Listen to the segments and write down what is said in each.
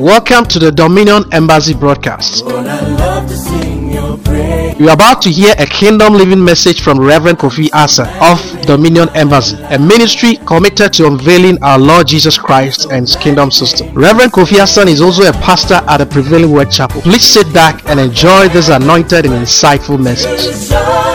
Welcome to the Dominion Embassy broadcast. You are about to hear a kingdom living message from Reverend Kofi Asa of Dominion Embassy, a ministry committed to unveiling our Lord Jesus Christ and His kingdom system. Reverend Kofi Asa is also a pastor at the Prevailing Word Chapel. Please sit back and enjoy this anointed and insightful message.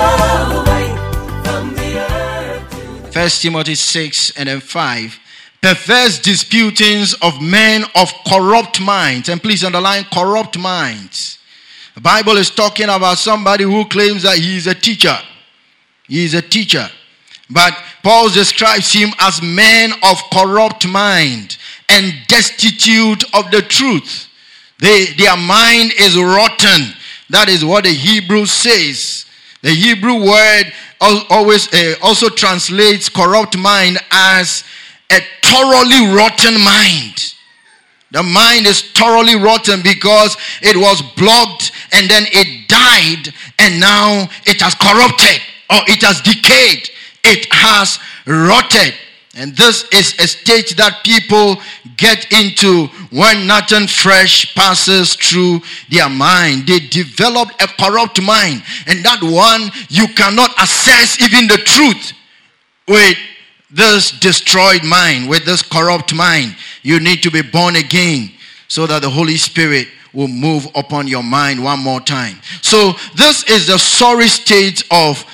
1 Timothy 6 and then 5. Perverse disputings of men of corrupt minds. And please underline corrupt minds. The Bible is talking about somebody who claims that he is a teacher. He is a teacher. But Paul describes him as men of corrupt mind and destitute of the truth. Their mind is rotten. That is what the Hebrew says. The Hebrew word also translates corrupt mind as a thoroughly rotten mind. The mind is thoroughly rotten because it was blocked and then it died and now it has corrupted or it has decayed. It has rotted. And this is a state that people get into when nothing fresh passes through their mind. They develop a corrupt mind. And that one, you cannot assess even the truth with this destroyed mind, with this corrupt mind. You need to be born again so that the Holy Spirit will move upon your mind one more time. So this is the sorry state of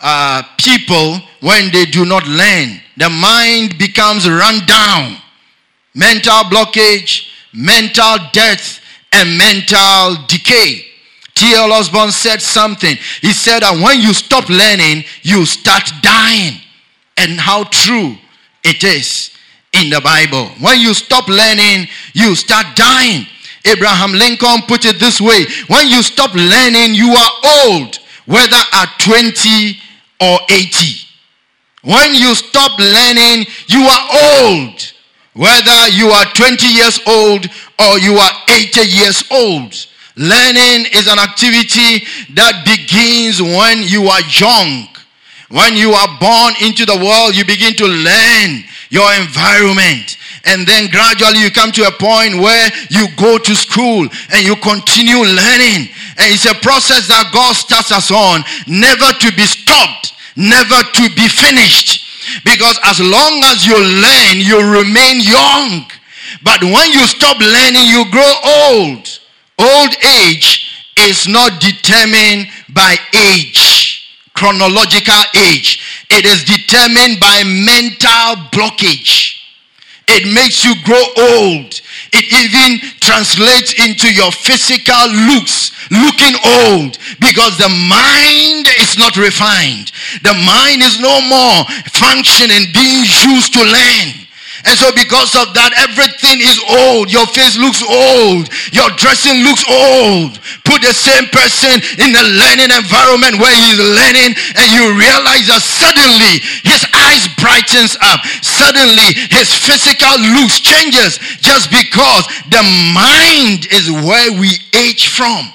people when they do not learn. The mind becomes run down. Mental blockage, mental death, and mental decay. T.L. Osborne said something. He said that when you stop learning, you start dying. And how true it is in the Bible. When you stop learning, you start dying. Abraham Lincoln put it this way: when you stop learning, you are old, whether at 20 or 80. When you stop learning, you are old, whether you are 20 years old or you are 80 years old. Learning is an activity that begins when you are young. When you are born into the world, you begin to learn your environment. And then gradually you come to a point where you go to school and you continue learning. And it's a process that God starts us on, never to be stopped, never to be finished. Because as long as you learn, you remain young. But when you stop learning, you grow old. Old age is not determined by age. Chronological age. It is determined by mental blockage. It makes you grow old. It even translates into your physical looks, looking old, because the mind is not refined. The mind is no more functioning, being used to learn. And so because of that, everything is old. Your face looks old. Your dressing looks old. Put the same person in a learning environment where he's learning, and you realize that suddenly his eyes brightens up. Suddenly his physical looks changes, just because the mind is where we age from.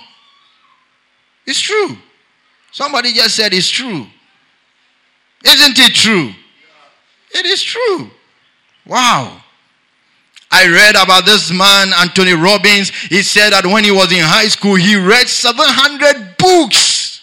It's true. Somebody just said it's true. Isn't it true? It is true. Wow. I read about this man, Anthony Robbins. He said that when he was in high school, he read 700 books.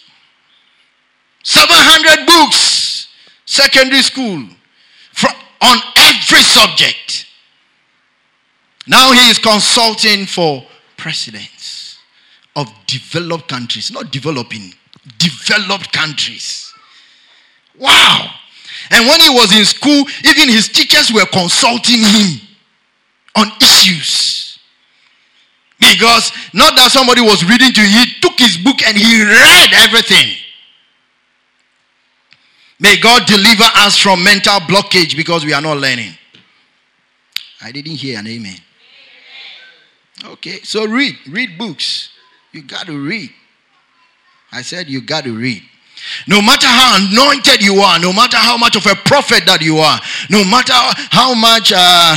700 books. Secondary school. On every subject. Now he is consulting for presidents of developed countries. Not developing. Developed countries. Wow. And when he was in school, even his teachers were consulting him on issues. Because not that somebody was reading to him, he took his book and he read everything. May God deliver us from mental blockage because we are not learning. I didn't hear an amen. Okay, so read books. You got to read. I said you got to read. No matter how anointed you are, no matter how much of a prophet that you are, no matter how much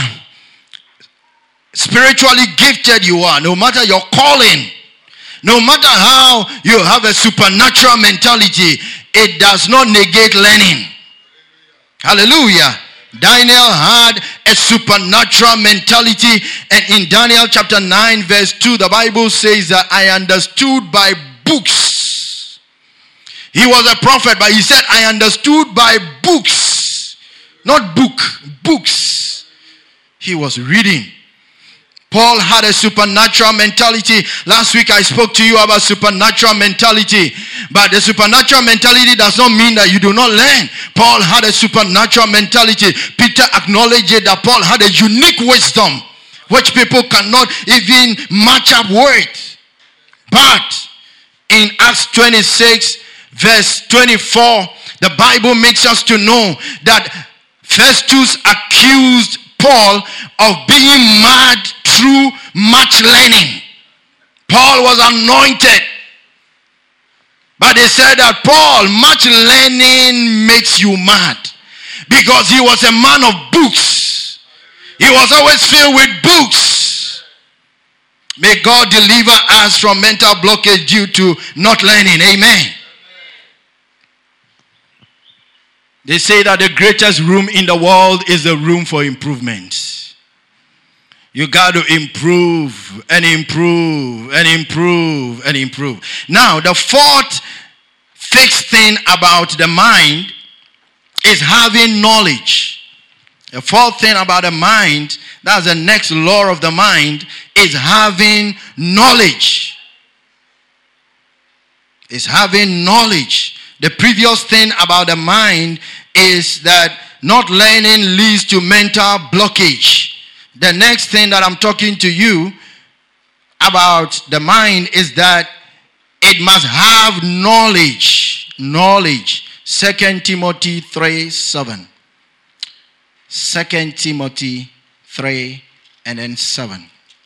spiritually gifted you are, no matter your calling, no matter how you have a supernatural mentality, it does not negate learning. Hallelujah. Daniel had a supernatural mentality, and in Daniel chapter 9 verse 2, the Bible says that I understood by books. He was a prophet, but he said I understood by books. Not book, books. He was reading. Paul had a supernatural mentality. Last week I spoke to you about supernatural mentality. But the supernatural mentality does not mean that you do not learn. Paul had a supernatural mentality. Peter acknowledged that Paul had a unique wisdom which people cannot even match up with. But in Acts 26 verse 24, the Bible makes us to know that Festus accused Paul of being mad through much learning. Paul was anointed, but they said that Paul, much learning makes you mad, because he was a man of books. He was always filled with books. May God deliver us from mental blockage due to not learning. Amen. They say that the greatest room in the world is the room for improvement. You got to improve and improve and improve and improve. Now, the fourth fixed thing about the mind is having knowledge. The fourth thing about the mind, that's the next law of the mind, is having knowledge. Is having knowledge. The previous thing about the mind is that not learning leads to mental blockage. The next thing that I'm talking to you about the mind is that it must have knowledge. Knowledge. 2 Timothy 3:7. 2 Timothy 3 and then 7.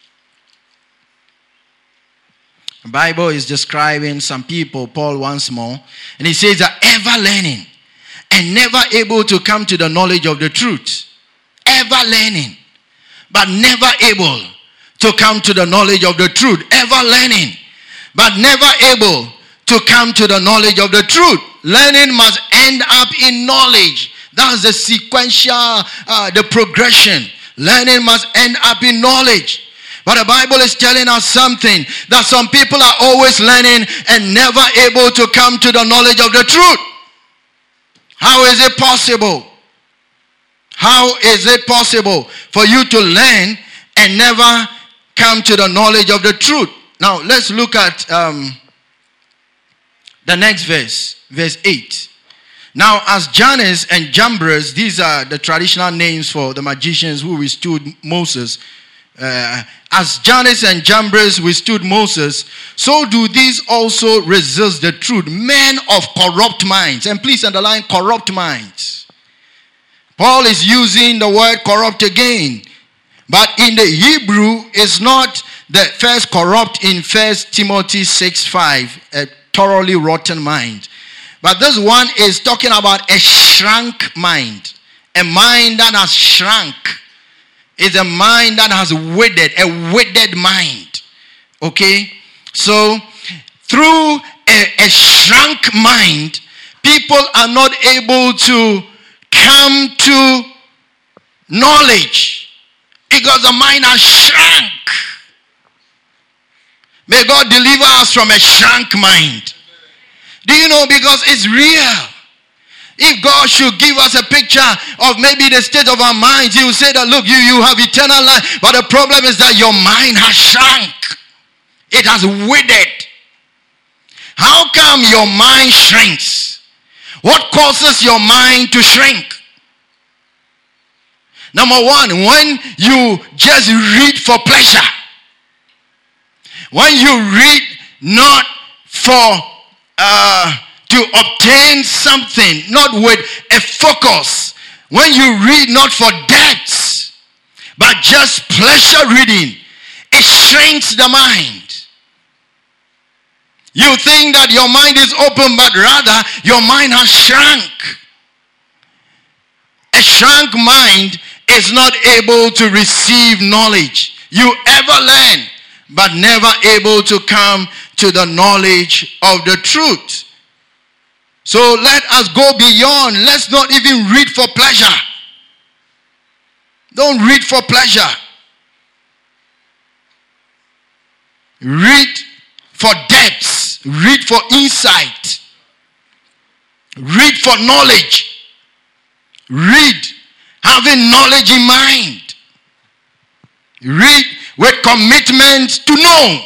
The Bible is describing some people, Paul once more, and he says that ever learning and never able to come to the knowledge of the truth. Ever learning, but never able to come to the knowledge of the truth. Ever learning, but never able to come to the knowledge of the truth. Learning must end up in knowledge. That's the sequential, the progression. Learning must end up in knowledge. But the Bible is telling us something, that some people are always learning and never able to come to the knowledge of the truth. How is it possible? How is it possible for you to learn and never come to the knowledge of the truth? Now, let's look at the next verse, verse 8. Now, as Jannes and Jambres, these are the traditional names for the magicians who withstood Moses. As Jannes and Jambres withstood Moses, so do these also resist the truth. Men of corrupt minds. And please underline corrupt minds. Paul is using the word corrupt again. But in the Hebrew, it's not the first corrupt in 1 Timothy 6:5, a thoroughly rotten mind. But this one is talking about a shrunk mind. A mind that has shrunk. It's a mind that has withered, a withered mind. Okay? So, through a shrunk mind, people are not able to come to knowledge because the mind has shrunk. May God deliver us from a shrunk mind. Do you know? Because it's real. If God should give us a picture of maybe the state of our minds, He will say that, look, you have eternal life. But the problem is that your mind has shrunk. It has withered. How come your mind shrinks? What causes your mind to shrink? Number one, when you just read for pleasure. When you read not for to obtain something, not with a focus. When you read not for depths, but just pleasure reading, it shrinks the mind. You think that your mind is open, but rather your mind has shrunk. A shrunk mind is not able to receive knowledge. You ever learn, but never able to come to the knowledge of the truth. So let us go beyond. Let's not even read for pleasure. Don't read for pleasure. Read for depths. Read for insight. Read for knowledge. Read having knowledge in mind. Read with commitment to know.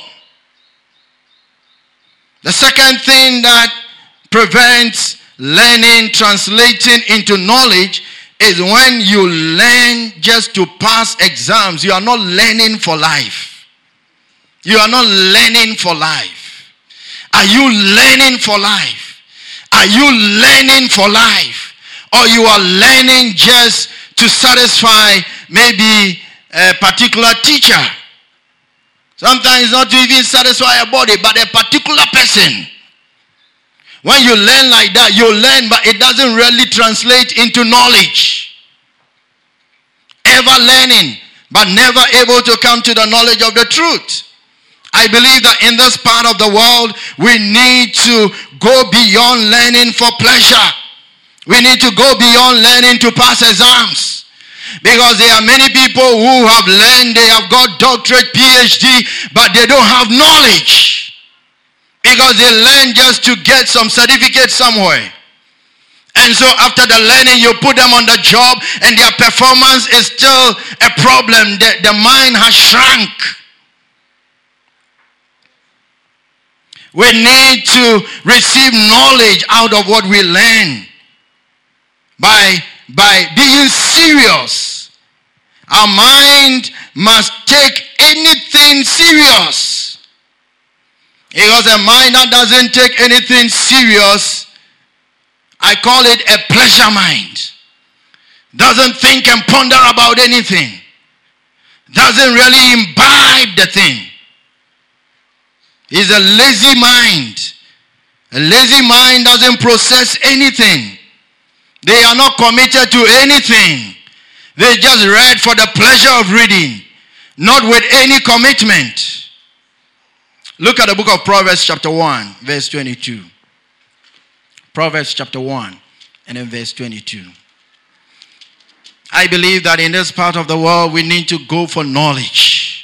The second thing that prevents learning translating into knowledge is when you learn just to pass exams. You are not learning for life. You are not learning for life. Are you learning for life? Are you learning for life? Or you are learning just to satisfy maybe a particular teacher? Sometimes not to even satisfy a body, but a particular person. When you learn like that, you learn, but it doesn't really translate into knowledge. Ever learning, but never able to come to the knowledge of the truth. I believe that in this part of the world, we need to go beyond learning for pleasure. We need to go beyond learning to pass exams. Because there are many people who have learned, they have got doctorate, PhD, but they don't have knowledge. Because they learn just to get some certificate somewhere. And so after the learning, you put them on the job and their performance is still a problem. The mind has shrunk. We need to receive knowledge out of what we learn. By being serious. Our mind must take anything serious. Because a mind that doesn't take anything serious, I call it a pleasure mind. Doesn't think and ponder about anything. Doesn't really imbibe the thing. It's a lazy mind. A lazy mind doesn't process anything. They are not committed to anything. They just read for the pleasure of reading, not with any commitment. Look at the book of Proverbs chapter 1, verse 22. Proverbs chapter 1 and then verse 22. I believe that in this part of the world we need to go for knowledge.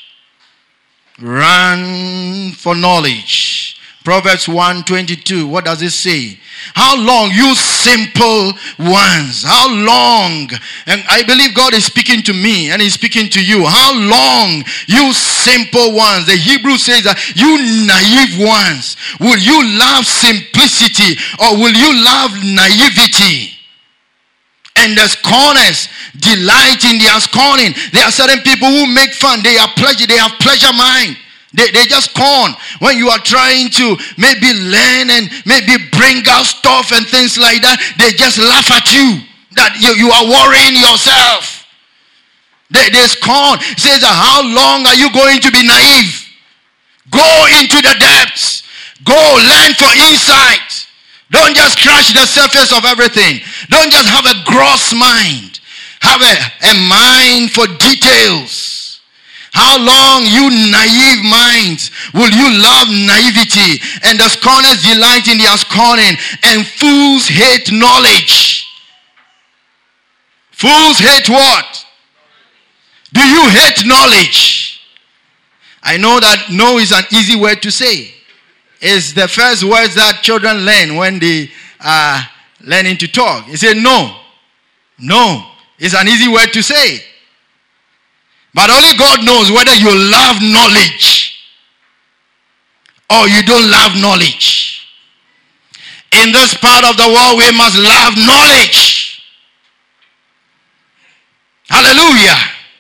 Run for knowledge. Proverbs 1:22. What does it say? How long, you simple ones? How long? And I believe God is speaking to me and He's speaking to you. How long, you simple ones? The Hebrew says that you naive ones. Will you love simplicity or will you love naivety? And the scorners delight in their scorning. There are certain people who make fun. They have pleasure mind. They just scorn. When you are trying to maybe learn and maybe bring out stuff and things like that, they just laugh at you. That you are worrying yourself. They scorn. It says, how long are you going to be naive? Go into the depths. Go learn for insight. Don't just scratch the surface of everything. Don't just have a gross mind. Have a mind for details. How long, you naive minds, will you love naivety? And the scorners delight in their scorning. And fools hate knowledge. Fools hate what? Do you hate knowledge? I know that no is an easy word to say. It's the first words that children learn when they are learning to talk. You say no. No. It's an easy word to say. But only God knows whether you love knowledge or you don't love knowledge. In this part of the world, we must love knowledge. Hallelujah.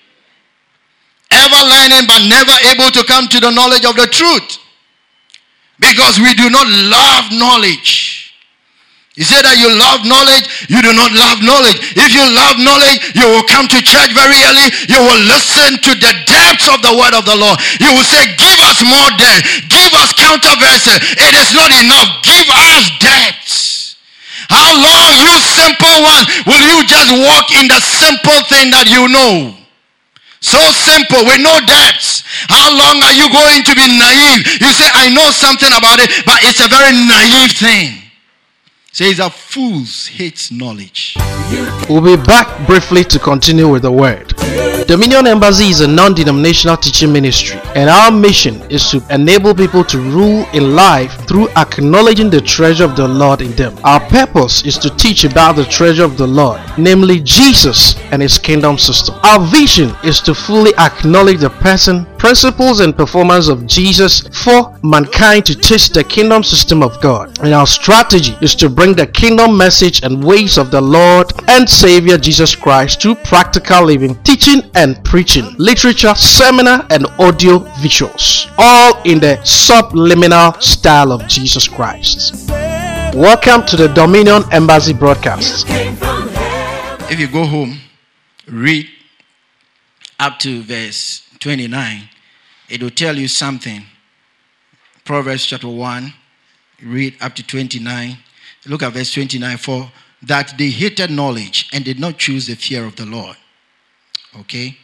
Ever learning but never able to come to the knowledge of the truth. Because we do not love knowledge. You say that you love knowledge, you do not love knowledge. If you love knowledge, you will come to church very early. You will listen to the depths of the word of the Lord. You will say, give us more depth. Give us counter-verses. It is not enough. Give us depths. How long, you simple one, will you just walk in the simple thing that you know? So simple, with no depths. How long are you going to be naive? You say, I know something about it, but it's a very naive thing. Says that fools hate knowledge. We'll be back briefly to continue with the word. Dominion Embassy is a non-denominational teaching ministry, and our mission is to enable people to rule in life through acknowledging the treasure of the Lord in them. Our purpose is to teach about the treasure of the Lord, namely Jesus and His kingdom system. Our vision is to fully acknowledge the person, principles, and performance of Jesus for mankind to taste the kingdom system of God. And our strategy is to bring the kingdom message and ways of the Lord and Savior Jesus Christ to practical living, teaching and preaching, literature, seminar, and audio visuals, all in the subliminal style of Jesus Christ. Welcome to the Dominion Embassy broadcast. If you go home, read up to verse 29, it will tell you something. Proverbs chapter 1, read up to 29. Look at verse 29. For that they hated knowledge and did not choose the fear of the Lord. Okay.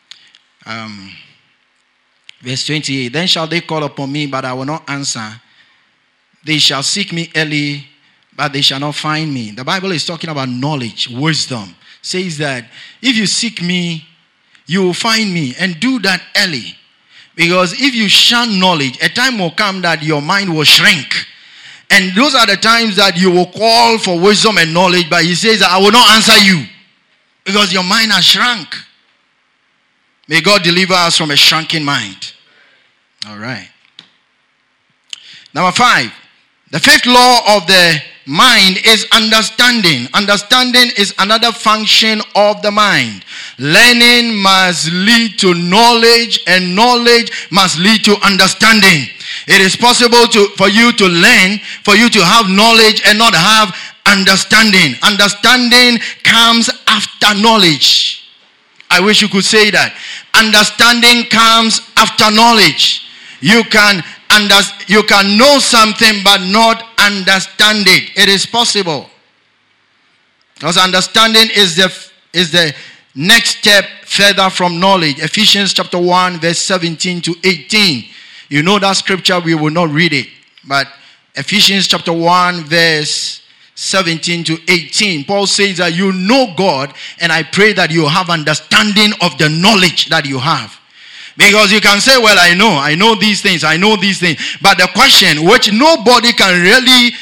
Verse 28. Then shall they call upon me, but I will not answer. They shall seek me early, but they shall not find me. The Bible is talking about knowledge, wisdom. Says that if you seek me, you will find me, and do that early. Because if you shun knowledge, a time will come that your mind will shrink. And those are the times that you will call for wisdom and knowledge, but He says that I will not answer you because your mind has shrunk. May God deliver us from a shrunken mind. All right. Number 5. The fifth law of the mind is understanding. Understanding is another function of the mind. Learning must lead to knowledge, and knowledge must lead to understanding. It is possible for you to learn, for you to have knowledge and not have understanding. Understanding comes after knowledge. I wish you could say that. Understanding comes after knowledge. You can know something but not understand it. It is possible. Because understanding is the next step further from knowledge. Ephesians chapter 1 verse 17 to 18. You know that scripture, we will not read it. But Ephesians chapter 1 verse 17 to 18. Paul says that you know God, and I pray that you have understanding of the knowledge that you have. Because you can say, well, I know these things, But the question, which nobody can really,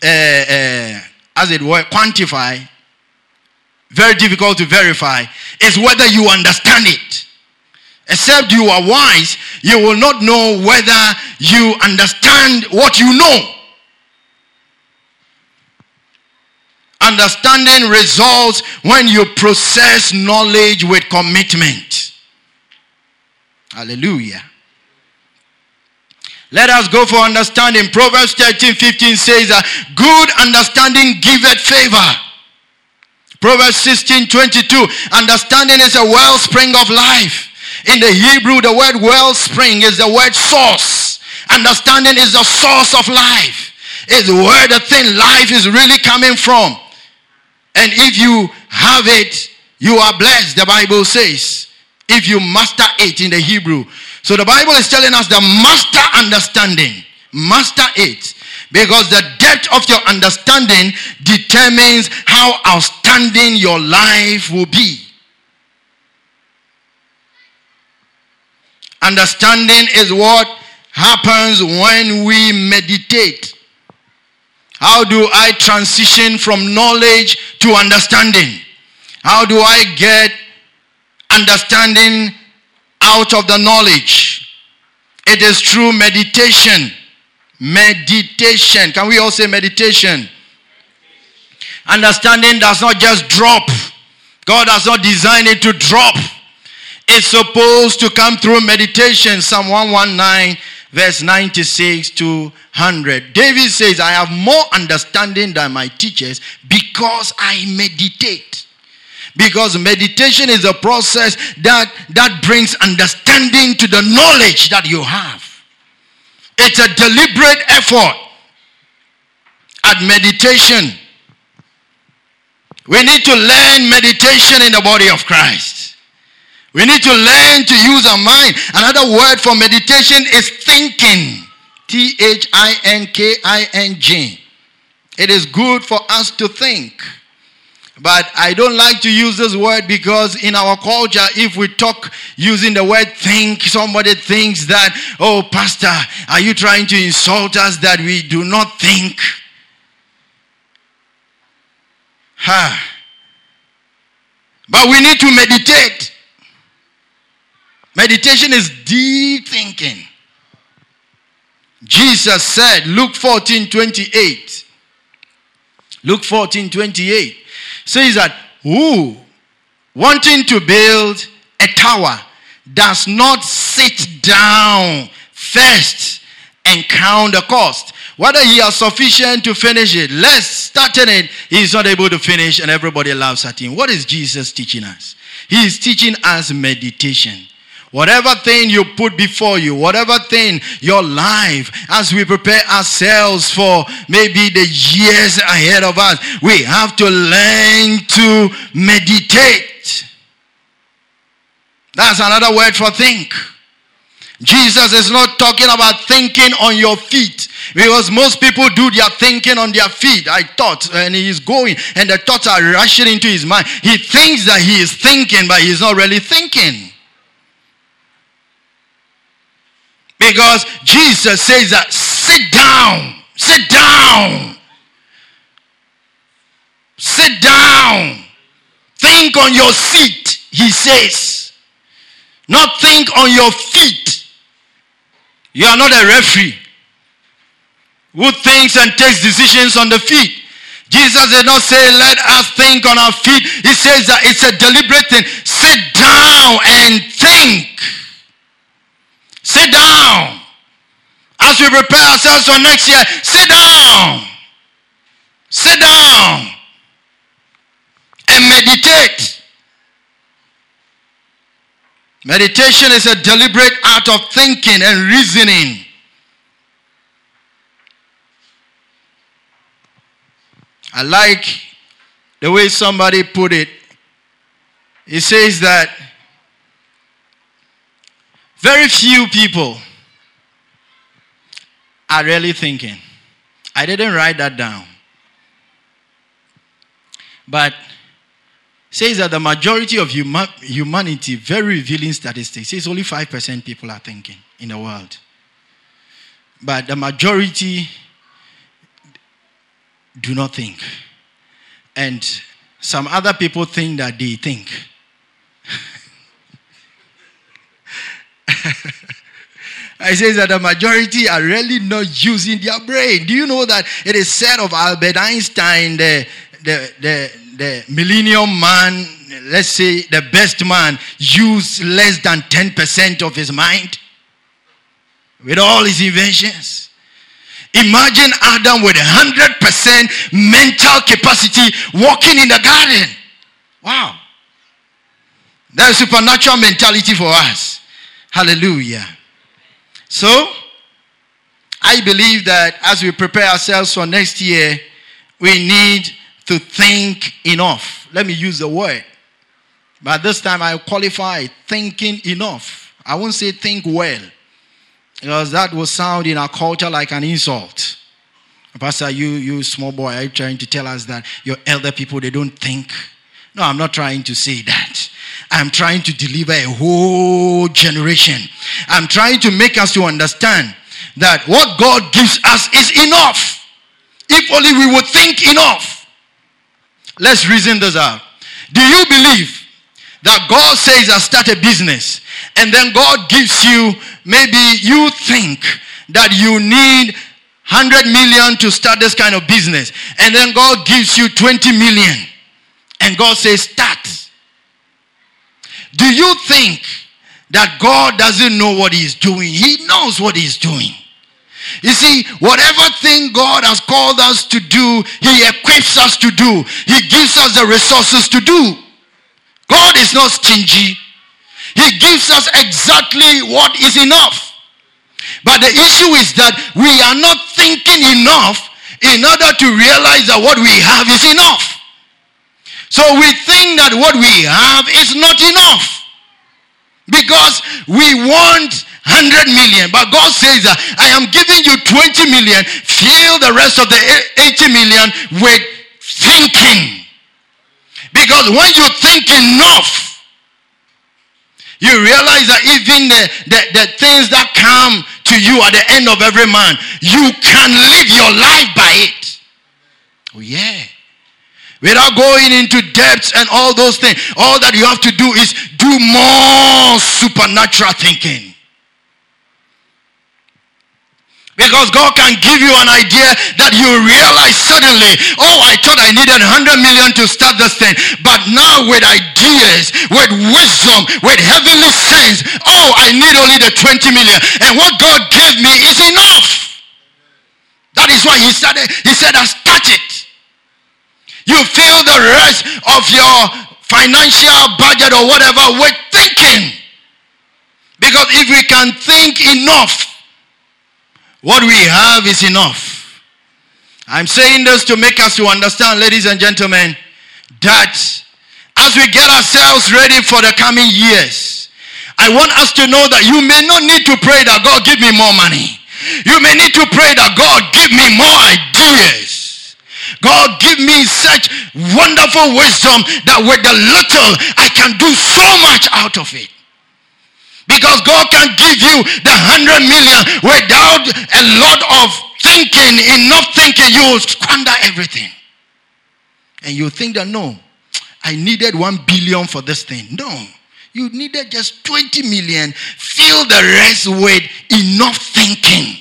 as it were, quantify, very difficult to verify, is whether you understand it. Except you are wise, you will not know whether you understand what you know. Understanding results when you process knowledge with commitment. Hallelujah. Let us go for understanding. Proverbs 13:15 says that good understanding giveth favor. Proverbs 16:22, understanding is a wellspring of life. In the Hebrew, the word wellspring is the word source. Understanding is the source of life. It's where the thing life is really coming from. And if you have it, you are blessed, the Bible says. If you master it in the Hebrew. So the Bible is telling us the master understanding. Master it. Because the depth of your understanding determines how outstanding your life will be. Understanding is what happens when we meditate. How do I transition from knowledge to understanding? How do I get understanding out of the knowledge? It is through meditation. Meditation. Can we all say meditation? Understanding does not just drop. God has not designed it to drop. It's supposed to come through meditation. Psalm 119 verse 96 to 100. David says, I have more understanding than my teachers because I meditate. Because meditation is a process that brings understanding to the knowledge that you have. It's a deliberate effort at meditation. We need to learn meditation in the body of Christ. We need to learn to use our mind. Another word for meditation is thinking. Thinking. It is good for us to think. But I don't like to use this word because in our culture, if we talk using the word think, somebody thinks that, oh, pastor, are you trying to insult us that we do not think? But we need to meditate. Meditation is deep thinking. Jesus said, Luke 14:28. Luke 14:28 says that who, wanting to build a tower, does not sit down first and count the cost, whether he has sufficient to finish it. Let's start it, he is not able to finish and everybody laughs at him. What is Jesus teaching us? He is teaching us meditation. Whatever thing you put before you, whatever thing, your life, as we prepare ourselves for maybe the years ahead of us, we have to learn to meditate. That's another word for think. Jesus is not talking about thinking on your feet, because most people do their thinking on their feet. I thought, and he is going, and the thoughts are rushing into his mind. He thinks that he is thinking, but he's not really thinking. Because Jesus says that sit down, sit down, sit down, think on your seat, he says, not think on your feet. You are not a referee who thinks and takes decisions on the feet. Jesus did not say let us think on our feet. He says that it's a deliberate thing. Sit down and think. Sit down. As we prepare ourselves for next year, sit down. Sit down. And meditate. Meditation is a deliberate act of thinking and reasoning. I like the way somebody put it. He says that very few people are really thinking. I didn't write that down. But says that the majority of humanity, very revealing statistics, says only 5% people are thinking in the world. But the majority do not think. And some other people think that they think. I say that the majority are really not using their brain. Do you know that it is said of Albert Einstein, the millennium man, let's say the best man, used less than 10% of his mind with all his inventions? Imagine Adam with 100% mental capacity walking in the garden. Wow. That's supernatural mentality for us. Hallelujah. So, I believe that as we prepare ourselves for next year, we need to think enough. Let me use the word. But this time I qualify thinking enough. I won't say think well, because that will sound in our culture like an insult. Pastor, you small boy, are you trying to tell us that your elder people, they don't think? No, I'm not trying to say that. I'm trying to deliver a whole generation. I'm trying to make us to understand that what God gives us is enough. If only we would think enough. Let's reason this out. Do you believe that God says, I start a business, and then God gives you, maybe you think that you need 100 million to start this kind of business, and then God gives you 20 million, and God says, start. Do you think that God doesn't know what He's doing? He knows what He's doing. You see, whatever thing God has called us to do, He equips us to do. He gives us the resources to do. God is not stingy. He gives us exactly what is enough. But the issue is that we are not thinking enough in order to realize that what we have is enough. So we think that what we have is not enough, because we want 100 million, but God says that I am giving you 20 million, fill the rest of the 80 million with thinking. Because when you think enough, you realize that even the things that come to you at the end of every man, you can live your life by it. Oh yeah. Without going into depths and all those things, all that you have to do is do more supernatural thinking. Because God can give you an idea that you realize suddenly, oh, I thought I needed 100 million to start this thing. But now with ideas, with wisdom, with heavenly sense, oh, I need only the 20 million. And what God gave me is enough. That is why he said, start it. You fill the rest of your financial budget or whatever with thinking. Because if we can think enough, what we have is enough. I'm saying this to make us to understand, ladies and gentlemen, that as we get ourselves ready for the coming years, I want us to know that you may not need to pray that God give me more money. You may need to pray that God give me more ideas. God give me such wonderful wisdom that with the little I can do so much out of it. Because God can give you the 100 million without a lot of thinking, enough thinking, you will squander everything. And you think that, no, I needed 1 billion for this thing. No, you needed just 20 million. Fill the rest with enough thinking.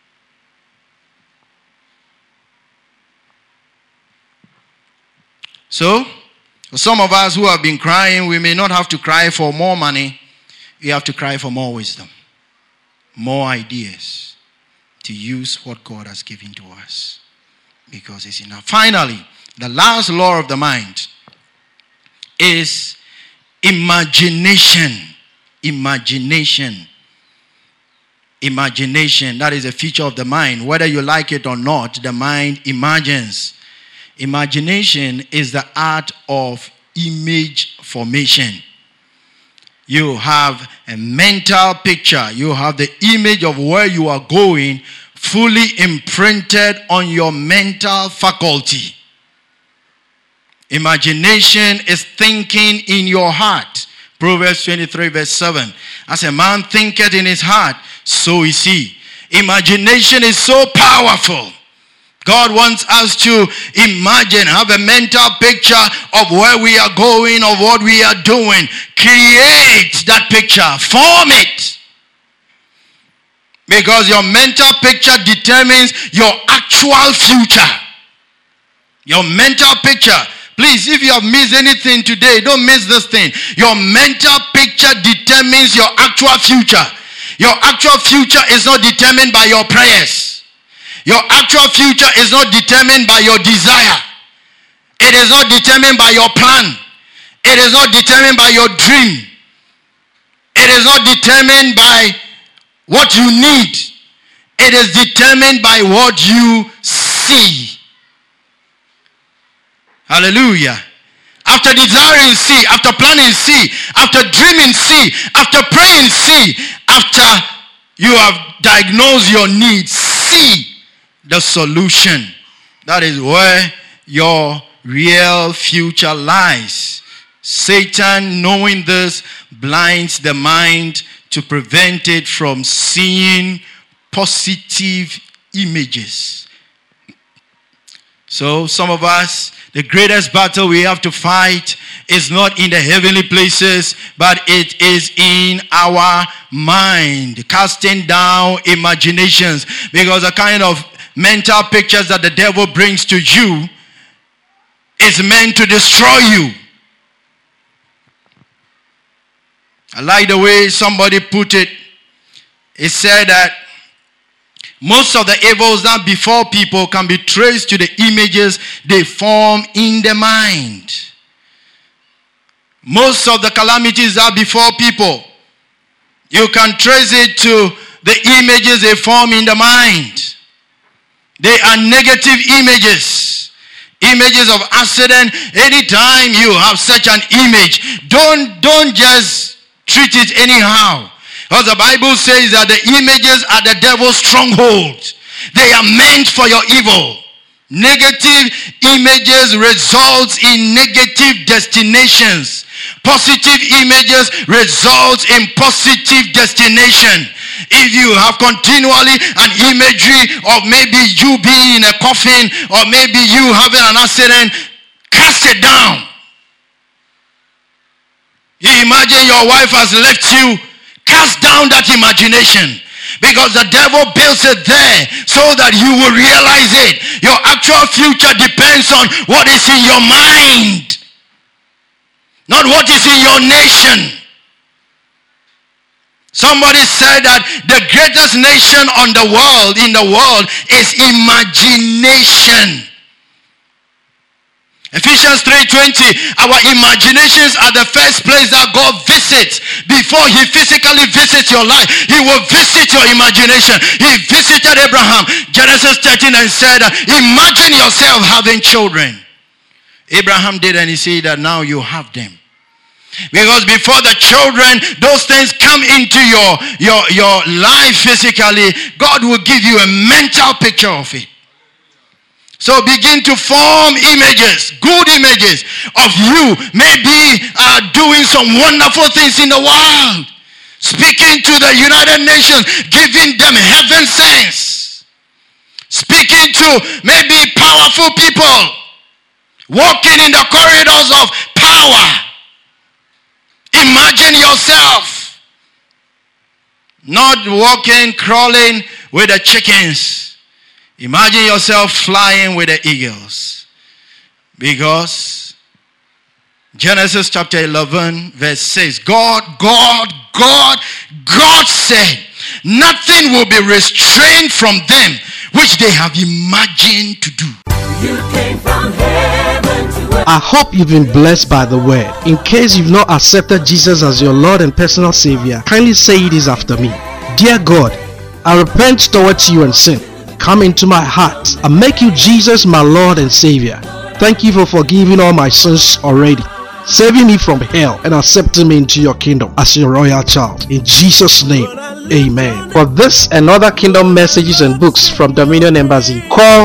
So, for some of us who have been crying, we may not have to cry for more money. We have to cry for more wisdom, more ideas to use what God has given to us, because it's enough. Finally, the last law of the mind is imagination. Imagination. Imagination. That is a feature of the mind. Whether you like it or not, the mind imagines. Imagination is the art of image formation. You have a mental picture. You have the image of where you are going fully imprinted on your mental faculty. Imagination is thinking in your heart. Proverbs 23 verse 7. As a man thinketh in his heart, so is he. Imagination is so powerful. God wants us to imagine, have a mental picture of where we are going, of what we are doing. Create that picture. Form it. Because your mental picture determines your actual future. Your mental picture. Please, if you have missed anything today, don't miss this thing. Your mental picture determines your actual future. Your actual future is not determined by your prayers. Your actual future is not determined by your desire. It is not determined by your plan. It is not determined by your dream. It is not determined by what you need. It is determined by what you see. Hallelujah. After desiring, see. After planning, see. After dreaming, see. After praying, see. After you have diagnosed your needs, see the solution. That is where your real future lies. Satan, knowing this, blinds the mind to prevent it from seeing positive images. So some of us, the greatest battle we have to fight is not in the heavenly places, but it is in our mind. Casting down imaginations. Because the kind of mental pictures that the devil brings to you is meant to destroy you. I like the way somebody put it. It said that most of the evils that befall people can be traced to the images they form in the mind. Most of the calamities that befall people, you can trace it to the images they form in the mind. They are negative images. Images of accident. Anytime you have such an image, don't just treat it anyhow. Because the Bible says that the images are the devil's stronghold. They are meant for your evil. Negative images results in negative destinations. Positive images results in positive destination. If you have continually an imagery of maybe you being in a coffin or maybe you having an accident, cast it down. You imagine your wife has left you, cast down that imagination. Because the devil builds it there so that you will realize it. Your actual future depends on what is in your mind, not what is in your nation. Somebody said that the greatest nation in the world is imagination. Ephesians 3:20, our imaginations are the first place that God visits. Before he physically visits your life, he will visit your imagination. He visited Abraham, Genesis 13, and said, imagine yourself having children. Abraham did, and he said that now you have them. Because before the children, those things come into your life physically, God will give you a mental picture of it. So begin to form images, good images of you, maybe doing some wonderful things in the world. Speaking to the United Nations, giving them heaven sense. Speaking to maybe powerful people, walking in the corridors of power. Imagine yourself not walking, crawling with the chickens. Imagine yourself flying with the eagles. Because Genesis chapter 11 verse 6, God said, nothing will be restrained from them which they have imagined to do. You came from heaven to earth. I hope you've been blessed by the word. In case you've not accepted Jesus as your Lord and personal Savior, kindly say this after me. Dear God, I repent towards you and sin. Come into my heart and make you Jesus my Lord and Savior. Thank you for forgiving all my sins already, saving me from hell and accepting me into your kingdom as your royal child. In Jesus' name, amen. For this and other kingdom messages and books from Dominion Embassy, call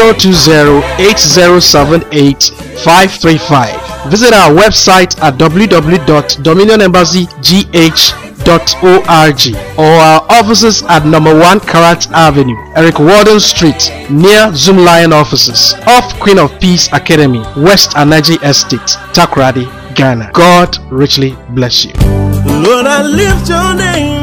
020-8078-535. Visit our website at www.dominionembassyGH.org or our offices at number 1 Karat Avenue, Eric Warden Street, near Zoom Lion offices, off Queen of Peace Academy, West Anaji Estate, Takoradi, Ghana. God richly bless you. Lord, I lift your name.